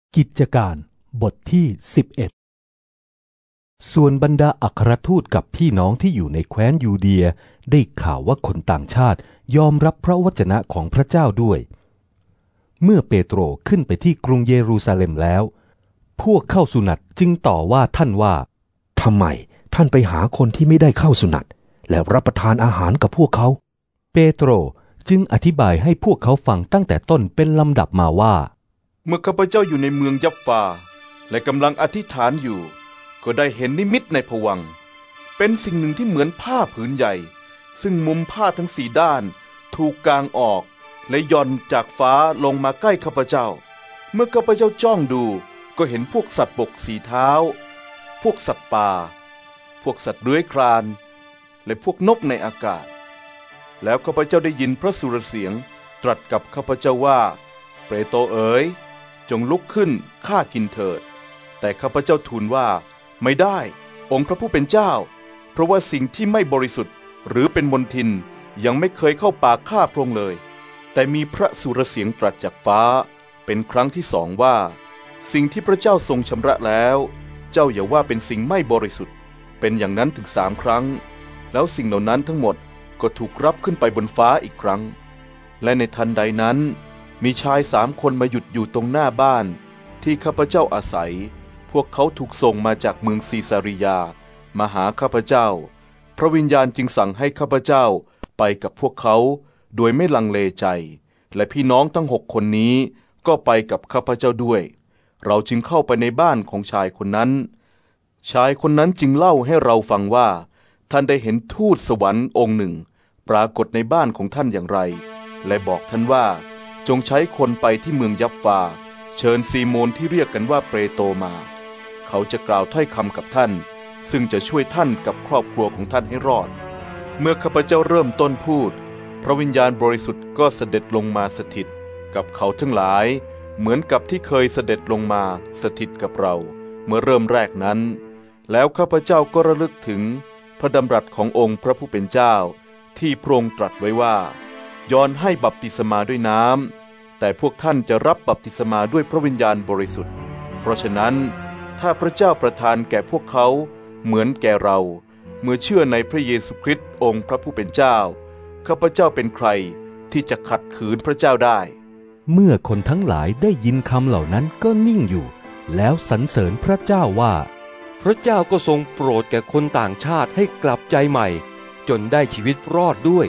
กิจการบทที่11ส่วนบรรดาอัครทูตกับพี่น้องที่อยู่ในแคว้นยูเดียได้ข่าวว่าคนต่างชาติยอมรับพระวจนะของพระเจ้าด้วยเมื่อเปโตรขึ้นไปที่กรุงเยรูซาเล็มแล้วพวกเข้าสุนัตจึงต่อว่าท่านว่าทำไมท่านไปหาคนที่ไม่ได้เข้าสุนัตและรับประทานอาหารกับพวกเขาเปโตรจึงอธิบายให้พวกเขาฟังตั้งแต่ต้นเป็นลำดับมาว่าเมื่อข้าพเจ้าอยู่ในเมืองยัฟฟาและกำลังอธิษฐานอยู่ก็ได้เห็นนิมิตในภวังค์เป็นสิ่งหนึ่งที่เหมือนผ้าผืนใหญ่ซึ่งมุมผ้าทั้งสี่ด้านถูกกางออกและย่อนจากฟ้าลงมาใกล้ข้าพเจ้าเมื่อข้าพเจ้าจ้องดูก็เห็นพวกสัตว์บกสี่เท้าพวกสัตว์ป่าพวกสัตว์เลื้อยคลานและพวกนกในอากาศแล้วข้าพเจ้าได้ยินพระสุรเสียงตรัสกับข้าพเจ้าว่าเปโตรเอ๋ยจงลุกขึ้นฆ่ากินเถิดแต่ข้าพเจ้าทูลว่าไม่ได้องค์พระผู้เป็นเจ้าเพราะว่าสิ่งที่ไม่บริสุทธิ์หรือเป็นมลทินยังไม่เคยเข้าปากข้าพระองค์เลยแต่มีพระสุรเสียงตรัสจากฟ้าเป็นครั้งที่สองว่าสิ่งที่พระเจ้าทรงชำระแล้วเจ้าอย่าว่าเป็นสิ่งไม่บริสุทธิ์เป็นอย่างนั้นถึง3 ครั้งแล้วสิ่งเหล่านั้นทั้งหมดก็ถูกรับขึ้นไปบนฟ้าอีกครั้งและในทันใดนั้นมีชาย3 คนมาหยุดอยู่ตรงหน้าบ้านที่ข้าพเจ้าอาศัยพวกเขาถูกส่งมาจากเมืองซีซาริยามาหาข้าพเจ้าพระวิญญาณจึงสั่งให้ข้าพเจ้าไปกับพวกเขาโดยไม่ลังเลใจและพี่น้องทั้ง6 คนนี้ก็ไปกับข้าพเจ้าด้วยเราจึงเข้าไปในบ้านของชายคนนั้นชายคนนั้นจึงเล่าให้เราฟังว่าท่านได้เห็นทูตสวรรค์องค์หนึ่งปรากฏในบ้านของท่านอย่างไรและบอกท่านว่าจงใช้คนไปที่เมืองยัฟฟาเชิญซีโมนที่เรียกกันว่าเปโตรมาเขาจะกล่าวถ้อยคำกับท่านซึ่งจะช่วยท่านกับครอบครัวของท่านให้รอดเมื่อข้าพเจ้าเริ่มต้นพูดพระวิญญาณบริสุทธิ์ก็เสด็จลงมาสถิตกับเขาทั้งหลายเหมือนกับที่เคยเสด็จลงมาสถิตกับเราเมื่อเริ่มแรกนั้นแล้วข้าพเจ้าก็ระลึกถึงพระดำรัสขององค์พระผู้เป็นเจ้าที่พระองค์ตรัสไว้ว่ายอห์นให้บัพติศมาด้วยน้ำแต่พวกท่านจะรับบัพติศมาด้วยพระวิญญาณบริสุทธิ์เพราะฉะนั้นถ้าพระเจ้าประทานแก่พวกเขาเหมือนแก่เราเมื่อเชื่อในพระเยซูคริสต์องค์พระผู้เป็นเจ้าข้าพเจ้าเป็นใครที่จะขัดขืนพระเจ้าได้เมื่อคนทั้งหลายได้ยินคำเหล่านั้นก็นิ่งอยู่แล้วสรรเสริญพระเจ้าว่าพระเจ้าก็ทรงโปรดแก่คนต่างชาติให้กลับใจใหม่จนได้ชีวิตรอดด้วย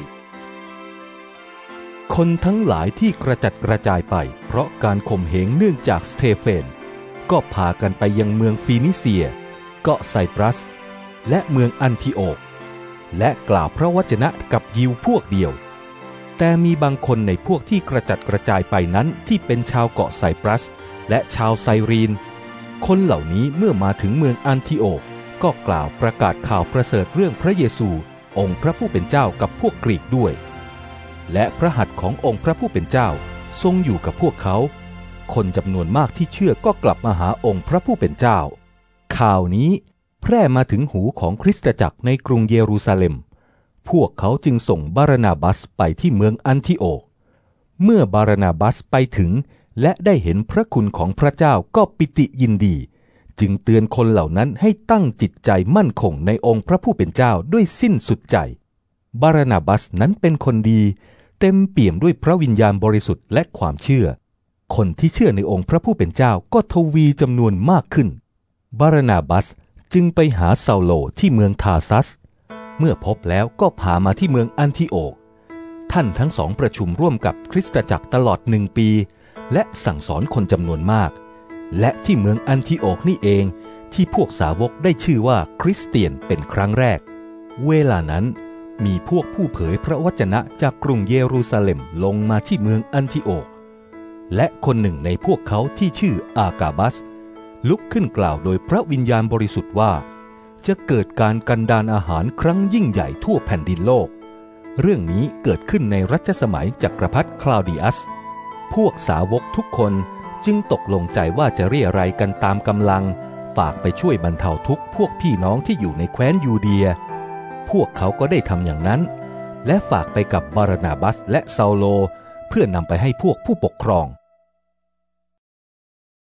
คนทั้งหลายที่กระจัดกระจายไปเพราะการข่มเหงเนื่องจากสเตเฟนก็พากันไปยังเมืองฟีนิเซียเกาะไซปรัสและเมืองอันทิโอกและกล่าวพระวจนะกับยิวพวกเดียวแต่มีบางคนในพวกที่กระจัดกระจายไปนั้นที่เป็นชาวเกาะไซปรัสและชาวไซรีนคนเหล่านี้เมื่อมาถึงเมืองอันทิโอกก็กล่าวประกาศข่าวประเสริฐเรื่องพระเยซูองค์พระผู้เป็นเจ้ากับพวกกรีกด้วยและพระหัตถ์ขององค์พระผู้เป็นเจ้าทรงอยู่กับพวกเขาคนจำนวนมากที่เชื่อก็กลับมาหาองค์พระผู้เป็นเจ้าข่าวนี้แพร่มาถึงหูของคริสตจักรในกรุงเยรูซาเล็มพวกเขาจึงส่งบารานาบัสไปที่เมืองอันทิโอกเมื่อบารานาบัสไปถึงและได้เห็นพระคุณของพระเจ้าก็ปิติยินดีจึงเตือนคนเหล่านั้นให้ตั้งจิตใจมั่นคงในองค์พระผู้เป็นเจ้าด้วยสิ้นสุดใจบารานาบัสนั้นเป็นคนดีเต็มเปี่ยมด้วยพระวิญญาณบริสุทธิ์และความเชื่อคนที่เชื่อในองค์พระผู้เป็นเจ้าก็ทวีจำนวนมากขึ้นบารานาบัสจึงไปหาซาโลที่เมืองทาซัสเมื่อพบแล้วก็พามาที่เมืองอันทิโอกท่านทั้งสองประชุมร่วมกับคริสตจักรตลอด1 ปีและสั่งสอนคนจำนวนมากและที่เมืองอันทิโอกนี่เองที่พวกสาวกได้ชื่อว่าคริสเตียนเป็นครั้งแรกเวลานั้นมีพวกผู้เผยพระวจนะจากกรุงเยรูซาเล็มลงมาที่เมืองอันทิโอกและคนหนึ่งในพวกเขาที่ชื่ออากาบัสลุกขึ้นกล่าวโดยพระวิญญาณบริสุทธิ์ว่าจะเกิดการกันดารอาหารครั้งยิ่งใหญ่ทั่วแผ่นดินโลกเรื่องนี้เกิดขึ้นในรัชสมัยจักรพรรดิคลาวดิอัสพวกสาวกทุกคนจึงตกลงใจว่าจะเรี่ยไรกันตามกำลังฝากไปช่วยบรรเทาทุกข์พวกพี่น้องที่อยู่ในแคว้นยูเดียพวกเขาก็ได้ทำอย่างนั้นและฝากไปกับบารานาบัสและซาโลเพื่อนำไปให้พวกผู้ปกครอง